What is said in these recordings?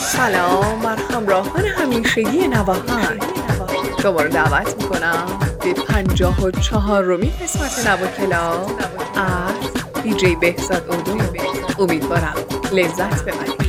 سلام بر همراهان همیشگی نواهند. شما رو دعوت میکنم به 54مین قسمت نوا کلاب از دیجی بهزاد اودو. امیدوارم لذت ببرید.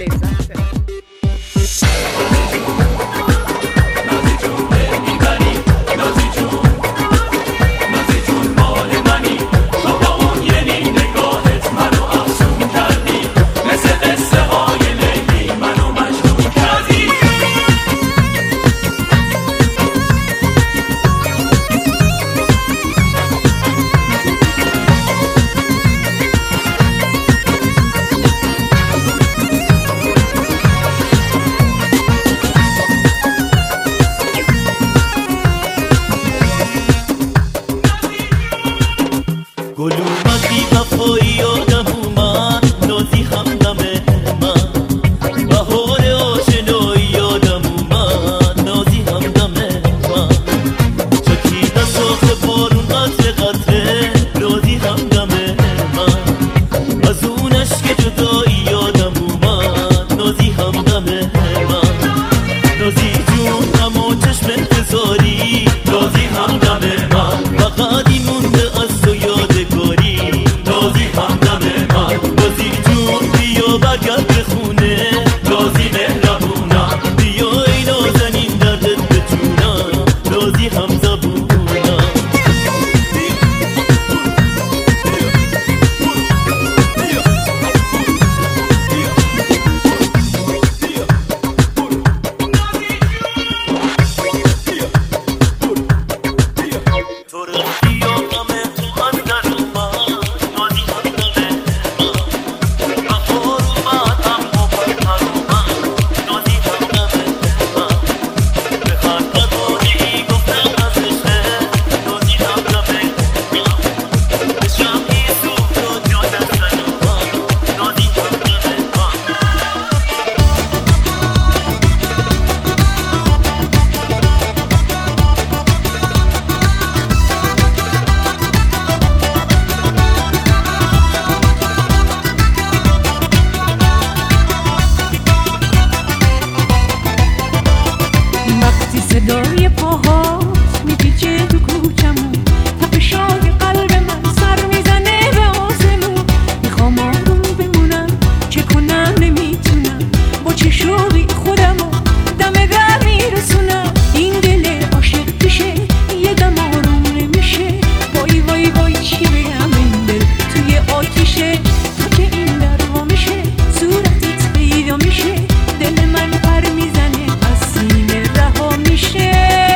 صدای پاهات میپیچه تو کوچمون، تپشای قلب من سر میزنه به آسمون. میخوام آروم بمونم، چه کنم نمیتونم، با چه شوقی خودمو دم در میرسونم. این دل عاشق پیشه یه دم آروم نمیشه، وای وای وای چی بگم این دل توی آتیشه. تا که این در وا میشه صورتت پیدا میشه، دل من پر میزنه از سینه رها میشه.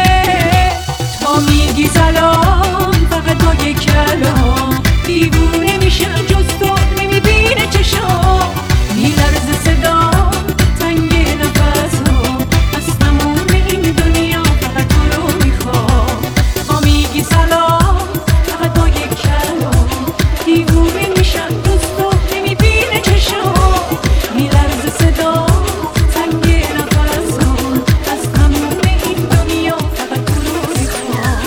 تا میگی سلام فقط با یک کلام، دیوونه میشم جز تو نمیبینه چشام. میلرزه صدام تنگ نفسام، از تموم این دنیا فقط تو رو میخوام. تا میگی سلام فقط با یک کلام، دیوونه میشم جز تو نمیبینه چشام. میلرزه صدام تنگ نفسام، از تموم این دنیا فقط تو رو میخوام.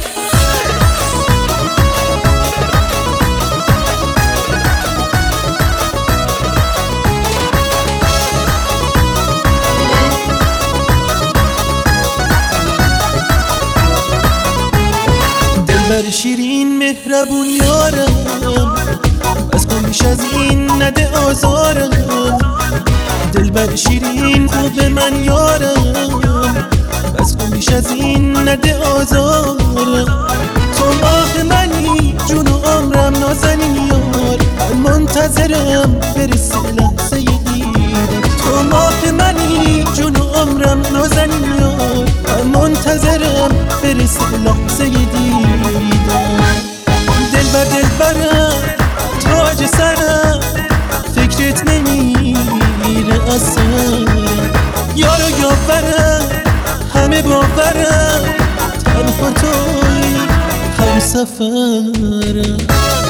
دلبر شیرین مهربون یارم، از کن بیش از این نده آزارم. دلبر شیرین خوب من یارم، از کن بیش از این نده آزارم. تو ماه منی جون و عمرم نازنین یار، من منتظرم برسه لحظه دیدم. تو ماه منی جون و عمرم نازنین یار، من منتظرم برسه لحظه دیدم. دلبر دلبرم تاج سرم، فکرت نمیره از سرم. یارو یاورم همه باورم، تنها توی هم سفرم.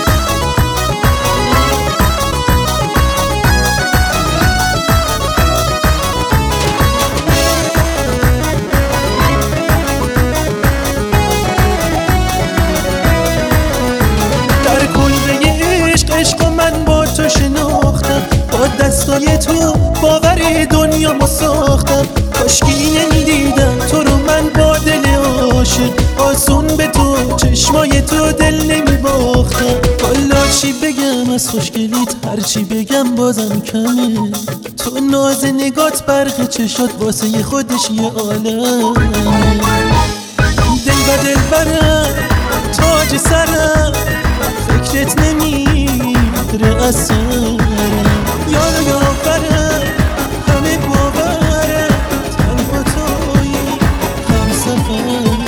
در کلبه عشق من با تو شناختم، با دستای تو باور دنیامو ساختم، کاشکی نمیدیدم تو رو من با دل عاشق. آسون به تو چشمای تو دل نمیباختم. حالا چی بگم از خوشگلیت، هرچی بگم بازم کمه. تو ناز نگات برق چشات واسه خودش یه عالمه. دل و دل برم تاج سرم، فکرت نمیره از سرم. یارو یافرم همه باورم، تنها تویی هم سفرم.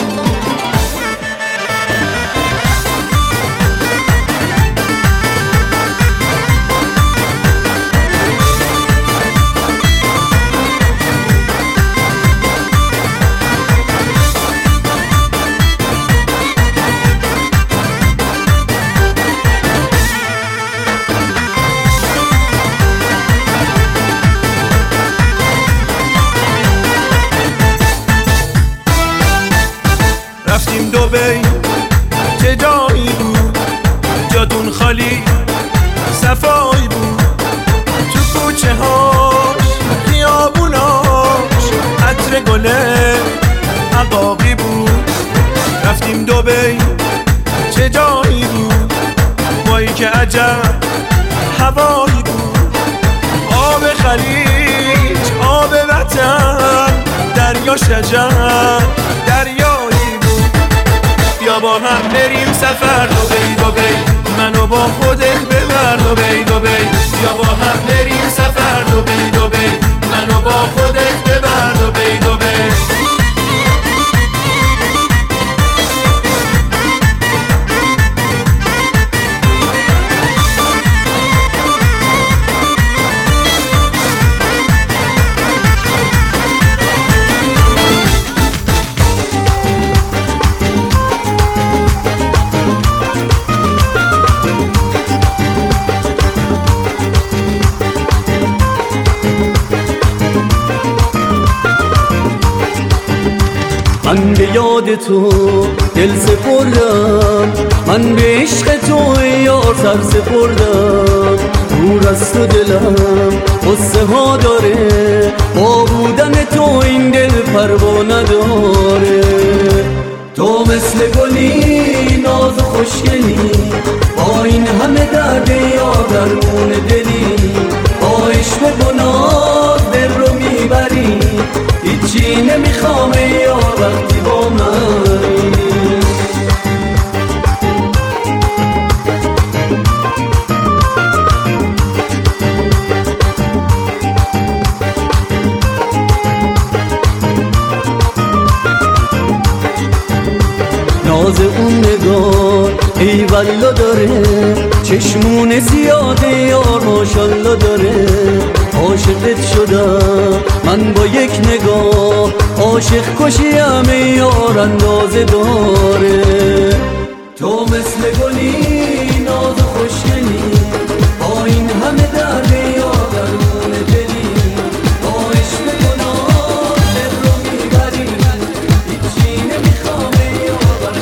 رفتیم دبی چه جایی بود، جادون خالی صفایی بود. تو کوچه هاش خیابوناش عطر گله عقاقی بود. رفتیم دبی چه جایی بود، وای که عجب هوایی بود. آب خلیج آب وطن، دریا شجر دریایی بود. بیا با هم بریم سفر دبی، منو با خودت ببر دبی. بیا با هم بریم سفر دبی، منو با خودت ببر دبی. من به یاد تو دل سپردم، من به عشق تو یار سر سپردم. دور از تو دلم قصه ها داره، با بودن تو این دل پروا نداره. تو مثل گلی ناز و خوشگلی، با این همه درد یار درمون دلی. با عشق و گناه دل رو میبری، هیچی نمیخوام یار وقتی با منی. ناز اون نگاه ای والا داره، چشمون زیاده یار ماشالله داره. عاشقت شدم من با یک نگاه، عاشق کشیم یار اندازه داره. تو مثل گلی ناز و خوشگلی، با این همه درد یار درمون دلی. با عشق گناه دل رو میبری، هیچی نمیخوام یار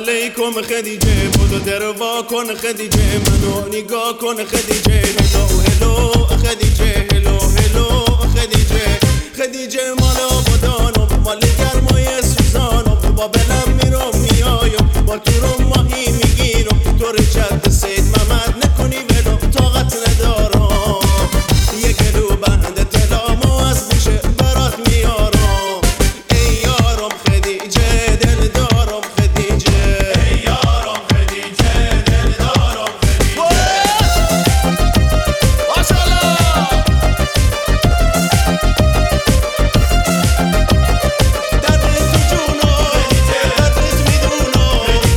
علیکم خدیجه بودو دروا کن خدیجه منو نگاه کن خدیجه هلو هلو خدیجه هلو هلو خدیجه خدیجه مال آبادانم مال گرمای سوزانم با بلم میرم میایم با تو رو ماهی میگیرم دور جد سید محمد نکنی ولو طاقت ندارم یه گلو بند تلامو از میشه برات میارم ای یارم خدیجه دل دارم خدیجه ای یارم خدیجه دل دارم خدیجه ماشاءالله دردت تو جونو دردت میدونو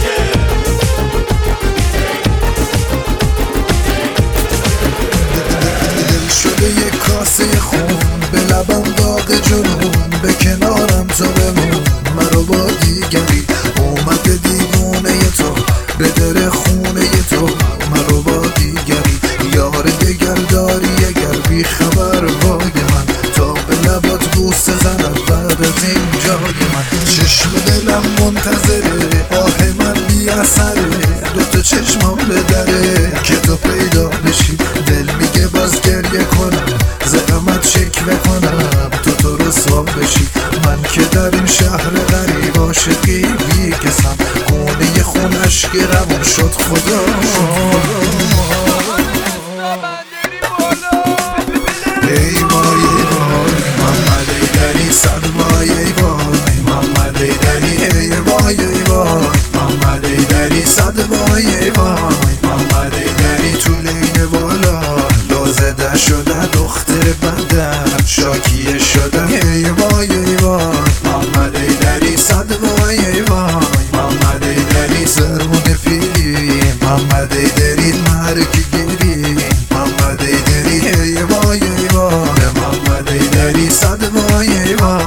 دل شده یک کاسه خون به لبم داغ جنون به کنارم تو بمون مرا با دیگری اومده دیوونه تو به در خونه تو مرا با دیگری یار دگر داری اگر بی خبر وای من تا به لبات بوسه زنم بعد از این جای من چشم دلم منتظره آه من بی اثره دوتا چشمام دره که تو پیدا بشی دل میگه باز گریه کنم زدمت شکوه کنم تو رسوا بشی من که در این شهر غریب عاشقی بی کسم خونه خونش گرمون شد خدا ای وای ای وای محمد ایدری صد وای ای وای محمد ایدری ای وای ای وای محمد ایدری صد وای ای وای محمد ایدری تو لین بالا لازده شده دختر بدم شاکیه شدم ای وای ای وای محمد ایدری صد وای ای وای محمد ایدری سرمون فیلی محمد ایدری مرکی گیری محمد ایدری ای وای ای وای محمد ایدری صد وای ای وای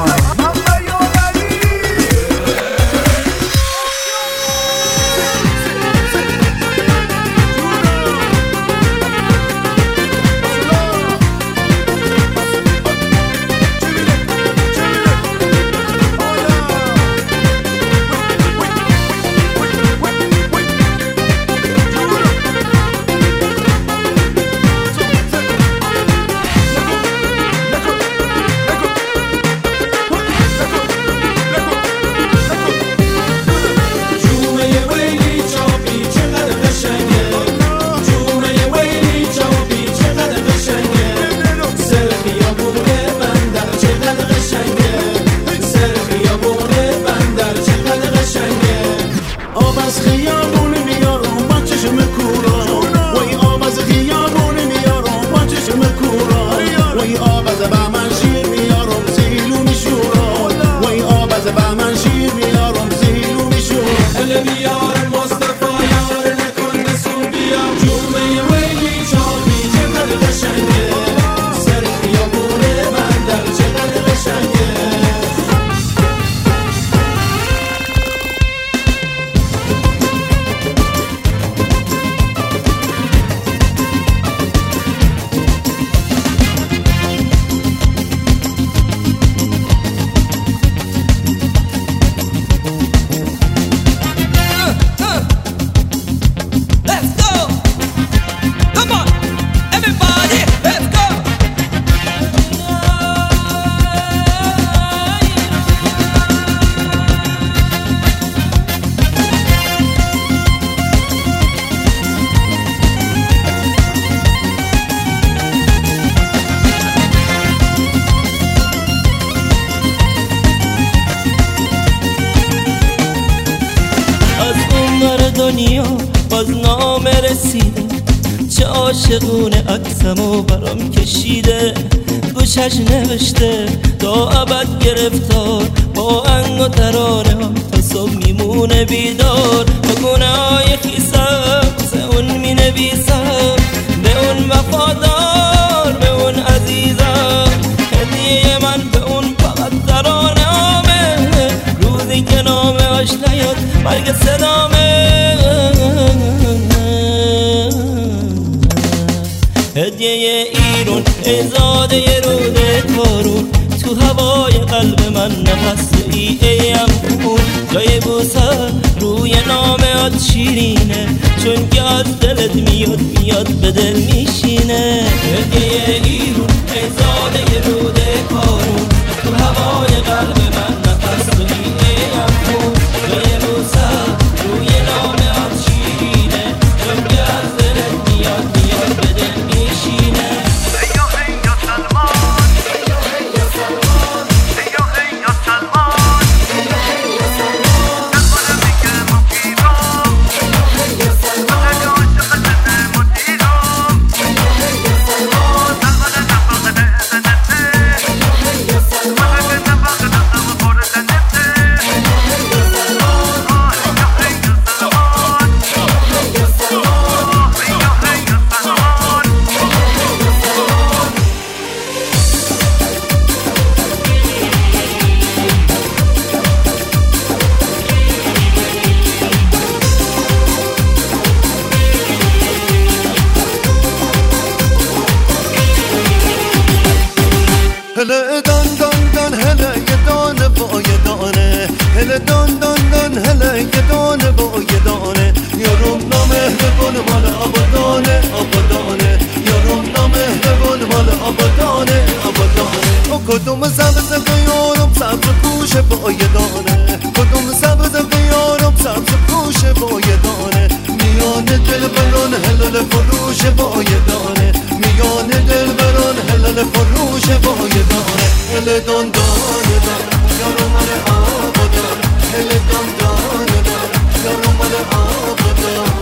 دنیا باز نامه رسیده چه عاشقونه عکسمو برام کشیده گوشش نوشته تا ابد گرفتار با انگ و ترانه ها تا صبح میمونه بیدار با گناهای خیسم سه اون می نویسم به اون وفادار به اون عزیزم هدیه من به اون فقط ترانه همه روزی که نامه هاش نیاد برگ صدامه هدیه ایرون ازاده رود تارون تو هوای قلب من نفس ای ایم جای بوسه روی نامت شیرینه، چون که از دلت میاد به دل میشینه. هدیه ایرون ای زاده روده کارون، تو هوای قلب من نفس تویی ای امکون. جای بوسه روی نامت شیرینه، چون که از دلت میاد به دل میشینه. هله دان دان دان هله یه دانه با یه دانه، هله دان دان دان هله یه دانه با یه دانه. یارم نامهربون مال آبادانه آبادانه، یارم نامهربون مال آبادانه آبادانه. او کدوم سبز که یارم سبز پوشه با یه دانه، کدوم سبز که یارم سبز پوشه با یه دانه. میان دل بران هلال فروش با یه دانه، میان دل بران هلال فروش با یه دانه. هله دان دانه دان یارم مال آبادانه، هله دان دانه دان یارم مال آبادانه.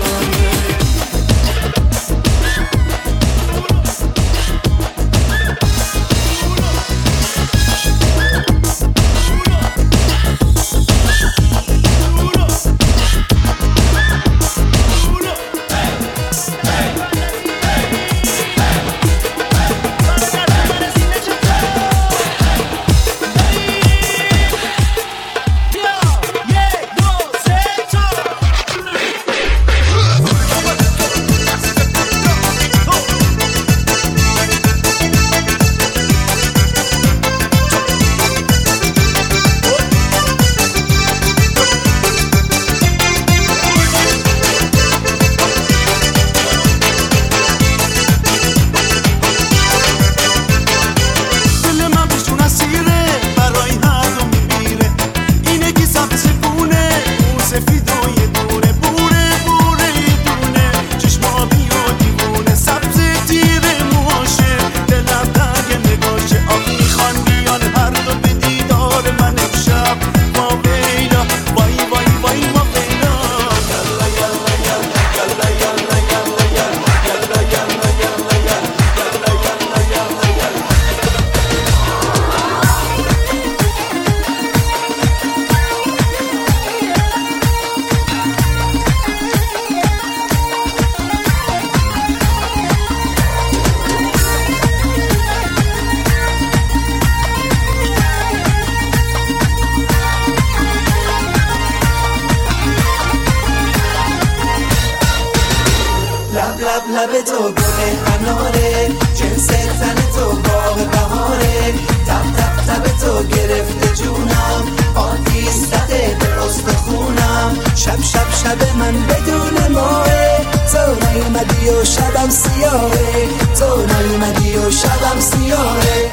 لب تو گل اناره، جنس تن تو باغ بهاره. تب تب تب تو گرفته جونم، آتیش زده به استخونم. شب شب شب من بدون ماه، تو نیومدی و شبم سیاهه، تو نیومدی و شبم سیاهه.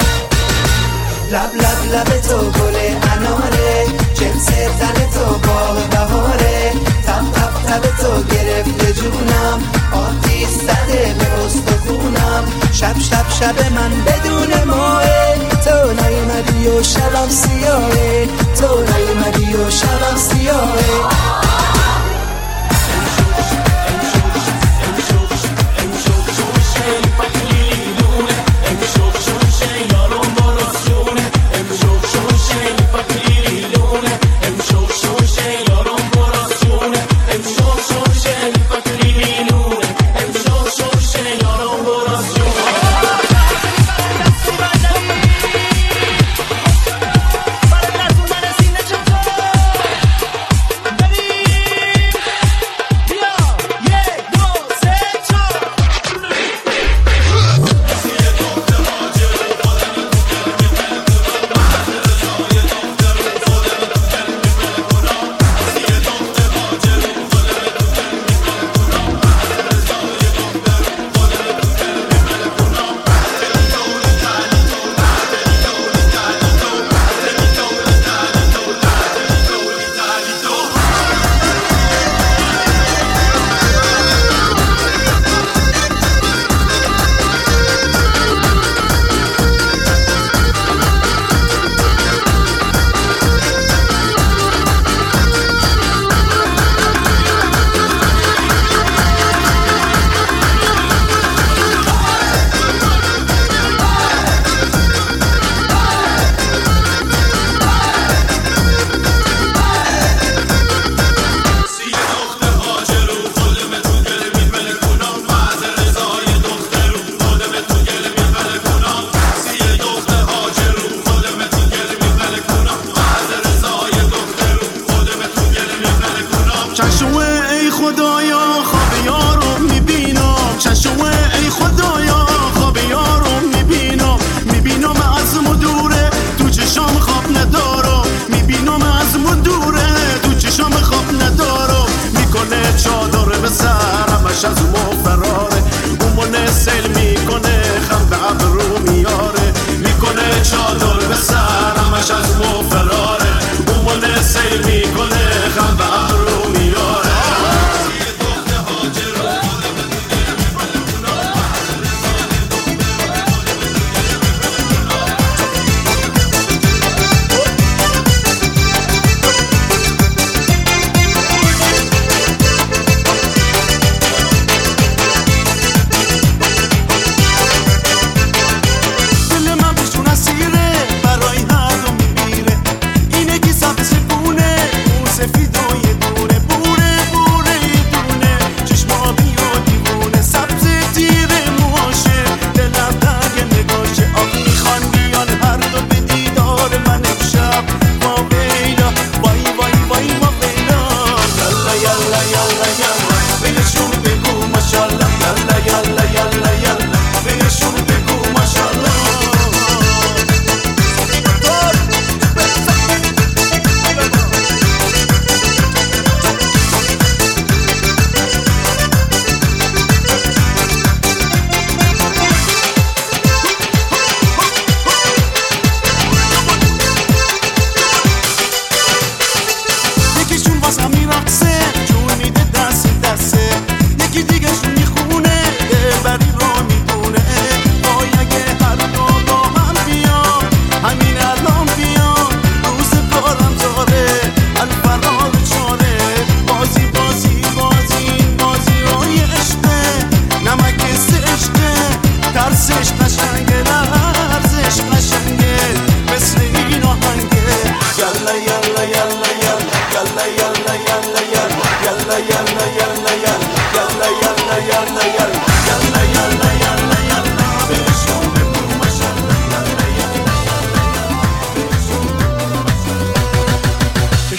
لب لب لب تو گل اناره، جنس تن تو باغ بهاره. تب تب تب تو گرفته جونم، آتیش زده به استخونم. شب شب شب من بدون ماه، تو نیومدی و شبم سیاهه، تو نیومدی و شبم سیاهه.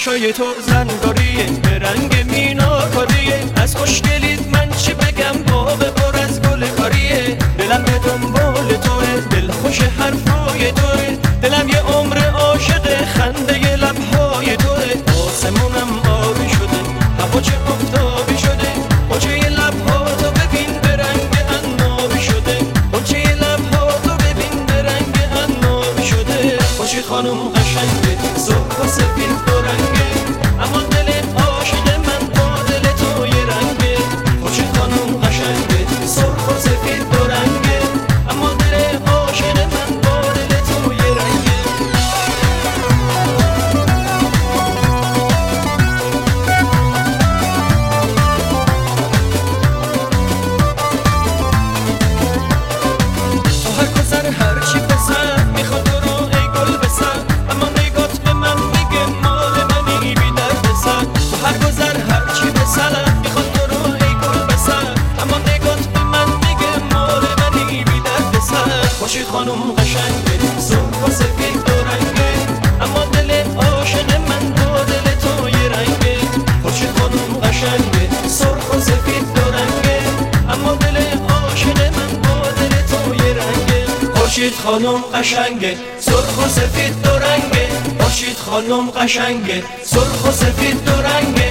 چشای تو زنگاریه به رنگ میناکاریه از خوشگلیت من چی بگم باغ پر از گل کاریه دلم به دنبال توه دل خوش حرفای توه دلم یه عمر عاشق خنده لبهای توه آسمونم آبی شده هوا چه آفتابی شده قنچه لبها تو ببین به رنگ عنابی شده قنچه لبها تو ببین به رنگ عنابی شده خوشی خانم قشنگه سرخ و سفید دو رنگه اما دل عاشق من با دل تو یه رنگه خوشی خانم قشنگه سرخ و سفید دو رنگه اما دل عاشق من با دل تو یه رنگه تو هر گذر هر چی بسر میخواد تو رو ای گل بسر اما نگات به من میگه مال منی بی درد سر تو هر گذر هر چی بسر میخواد تو رو ای گل بسر اما نگات به من میگه مال منی بی درد سر خوشی خانم قشنگه سرخ و سفید دو رنگه اما دل عاشق من با دل تو یه رنگه خوشی خانم قشنگه سرخ و سفید دو رنگه اما دل عاشق من با دل تو یه رنگه خورشید خانم قشنگه سرخ و سفید دو رنگه خورشید خانم قشنگه سرخ و سفید دو رنگه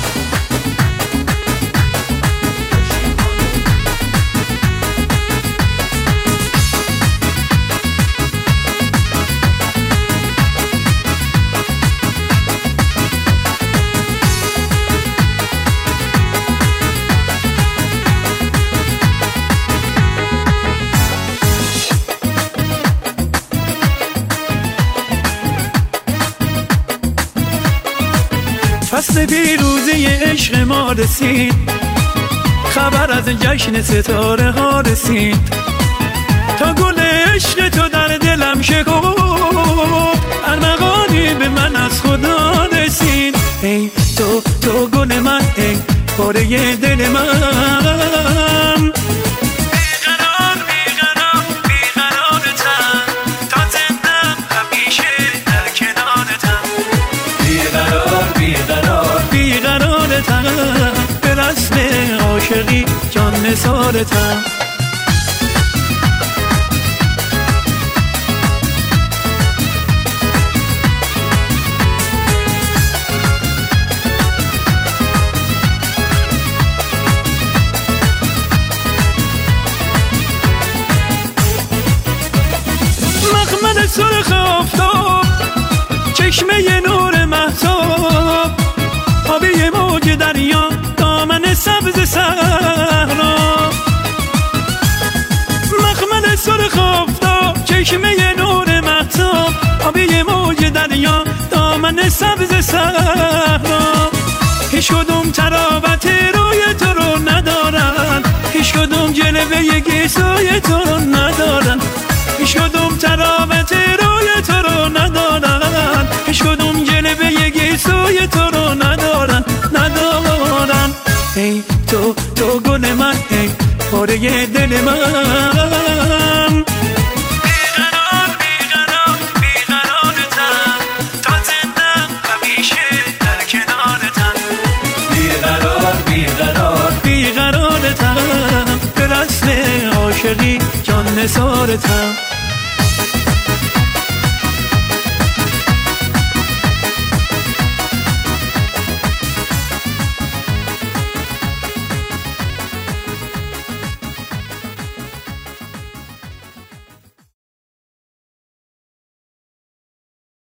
فصل پیروزی عشق ما رسید خبر از جشن ستاره ها رسید تا گل عشق تو در دلم شکفت ارمغانی به من از خدا رسید ای تو گل من ای پاره دل من به رسم عاشقی جان نثارتم مخمل سرخ آفتاب چشمه نور مهتاب آبی موج دریا دامن سبز صحرا مخمل سرخ آفتاب چشمه نور مهتاب آبی موج دریا دامن سبز صحرا هیچ کدوم تراوت روی تو رو ندارن هیچ کدوم جلوه گیسوی تو رو ندارن هیچ کدوم تراوت روی تو رو ندارن هیچ کدوم جلوه گیسوی تو رو ندارن ای تو گل من ای پاره دل من بیقرارتم تا زندم همیشه در کنارتم بیقرارتم به رسم عاشقی جان نثارتم